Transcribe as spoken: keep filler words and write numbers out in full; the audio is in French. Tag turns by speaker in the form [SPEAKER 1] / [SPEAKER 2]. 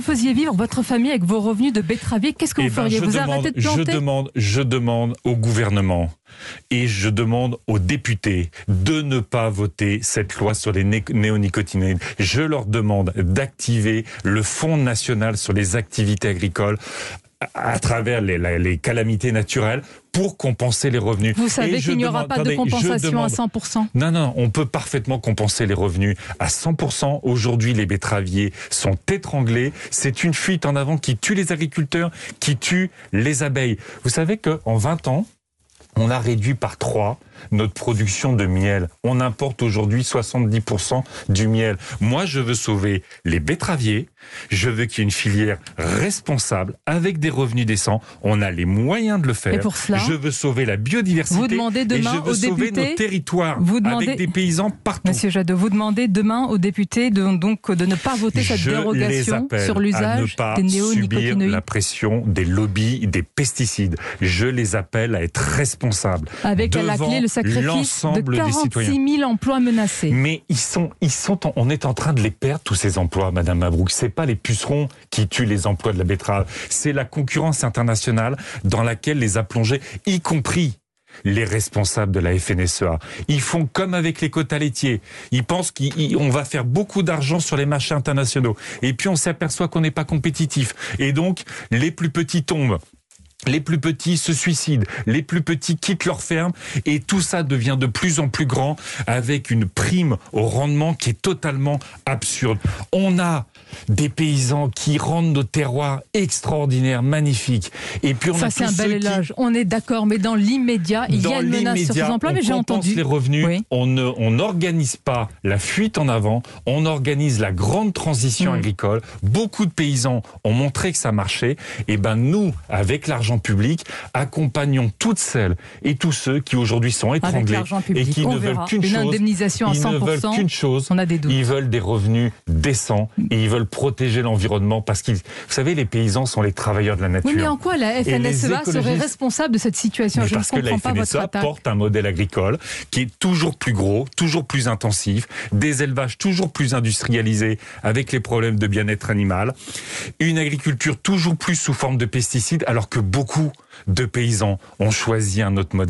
[SPEAKER 1] faisiez vivre votre famille avec vos revenus de betteravier, qu'est-ce que
[SPEAKER 2] Eh
[SPEAKER 1] vous
[SPEAKER 2] ben,
[SPEAKER 1] feriez?
[SPEAKER 2] je
[SPEAKER 1] Vous
[SPEAKER 2] demande,
[SPEAKER 1] arrêtez de
[SPEAKER 2] je
[SPEAKER 1] planter?
[SPEAKER 2] demande, je demande au gouvernement et je demande aux députés de ne pas voter cette loi sur les né- néonicotinoïdes. Je leur demande d'activer le Fonds national sur les activités agricoles à, à travers les, la- les calamités naturelles pour compenser les revenus.
[SPEAKER 1] Vous savez
[SPEAKER 2] Et je
[SPEAKER 1] qu'il n'y aura
[SPEAKER 2] demande-
[SPEAKER 1] pas de
[SPEAKER 2] attendez, je
[SPEAKER 1] compensation
[SPEAKER 2] demande-
[SPEAKER 1] à cent pour cent.
[SPEAKER 2] Non, non, on peut parfaitement compenser les revenus à cent pour cent. Aujourd'hui, les betteraviers sont étranglés. C'est une fuite en avant qui tue les agriculteurs, qui tue les abeilles. Vous savez qu'en vingt ans, on a réduit par trois notre production de miel. On importe aujourd'hui soixante-dix pour cent du miel. Moi, je veux sauver les betteraviers. Je veux qu'il y ait une filière responsable avec des revenus décents. On a les moyens de le faire.
[SPEAKER 1] Et pour cela,
[SPEAKER 2] je veux sauver la biodiversité.
[SPEAKER 1] vous demandez demain
[SPEAKER 2] et je veux
[SPEAKER 1] aux
[SPEAKER 2] sauver
[SPEAKER 1] députés-
[SPEAKER 2] nos territoires
[SPEAKER 1] vous demandez-
[SPEAKER 2] avec des paysans partout.
[SPEAKER 1] Monsieur Jadot, vous demandez demain aux députés de, donc, de ne pas voter cette
[SPEAKER 2] Je les
[SPEAKER 1] dérogation
[SPEAKER 2] appelle
[SPEAKER 1] sur
[SPEAKER 2] à ne
[SPEAKER 1] l'usage
[SPEAKER 2] pas
[SPEAKER 1] des
[SPEAKER 2] subir
[SPEAKER 1] néonicotinoïdes.
[SPEAKER 2] la pression des lobbies des pesticides. Je les appelle à être responsables.
[SPEAKER 1] Avec à la
[SPEAKER 2] devant
[SPEAKER 1] clé le sacrifice de
[SPEAKER 2] l'ensemble des citoyens.
[SPEAKER 1] quarante-six mille emplois menacés.
[SPEAKER 2] Mais ils sont, ils sont, en- on est en train de les perdre tous ces emplois, Madame Mabrouk. C'est pas les pucerons qui tuent les emplois de la betterave. C'est la concurrence internationale dans laquelle les a plongés, y compris les responsables de la F N S E A. Ils font comme avec les quotas laitiers. Ils pensent qu'on va faire beaucoup d'argent sur les marchés internationaux. Et puis on s'aperçoit qu'on n'est pas compétitif. Et donc, les plus petits tombent. Les plus petits se suicident, les plus petits quittent leur ferme et tout ça devient de plus en plus grand avec une prime au rendement qui est totalement absurde. On a des paysans qui rendent nos terroirs extraordinaires, magnifiques. Et puis on
[SPEAKER 1] Ça,
[SPEAKER 2] a
[SPEAKER 1] c'est
[SPEAKER 2] tous
[SPEAKER 1] un bel
[SPEAKER 2] ceux qui-
[SPEAKER 1] élage. On est d'accord, mais dans l'immédiat, il y
[SPEAKER 2] dans
[SPEAKER 1] a une menace sur ces
[SPEAKER 2] l'immédiat,
[SPEAKER 1] emplois, mais
[SPEAKER 2] on
[SPEAKER 1] j'ai
[SPEAKER 2] compense
[SPEAKER 1] entendu.
[SPEAKER 2] les revenus,
[SPEAKER 1] Oui.
[SPEAKER 2] on ne, on n'organise pas la fuite en avant, on organise la grande transition
[SPEAKER 1] Mm.
[SPEAKER 2] agricole. Beaucoup de paysans ont montré que ça marchait. Et ben nous, avec l'argent public, accompagnons toutes celles et tous ceux qui aujourd'hui sont
[SPEAKER 1] Avec
[SPEAKER 2] étranglés
[SPEAKER 1] l'argent
[SPEAKER 2] et
[SPEAKER 1] public,
[SPEAKER 2] qui
[SPEAKER 1] on
[SPEAKER 2] ne
[SPEAKER 1] verra.
[SPEAKER 2] veulent qu'une
[SPEAKER 1] Une
[SPEAKER 2] chose.
[SPEAKER 1] indemnisation à
[SPEAKER 2] Ils
[SPEAKER 1] cent
[SPEAKER 2] ne
[SPEAKER 1] pour
[SPEAKER 2] veulent
[SPEAKER 1] cent,
[SPEAKER 2] qu'une chose.
[SPEAKER 1] on a des doutes.
[SPEAKER 2] Ils veulent des revenus décents et ils veulent protéger l'environnement parce qu'ils, vous savez, les paysans sont les travailleurs de la nature.
[SPEAKER 1] Oui, mais en quoi la F N S E A
[SPEAKER 2] Et les
[SPEAKER 1] serait
[SPEAKER 2] écologistes-
[SPEAKER 1] responsable de cette situation?
[SPEAKER 2] Mais
[SPEAKER 1] Je ne
[SPEAKER 2] parce que la
[SPEAKER 1] comprends
[SPEAKER 2] F
[SPEAKER 1] pas
[SPEAKER 2] N S
[SPEAKER 1] votre
[SPEAKER 2] E A
[SPEAKER 1] attaque.
[SPEAKER 2] porte un modèle agricole qui est toujours plus gros, toujours plus intensif, des élevages toujours plus industrialisés avec les problèmes de bien-être animal, une agriculture toujours plus sous forme de pesticides alors que beaucoup de paysans ont choisi un autre modèle.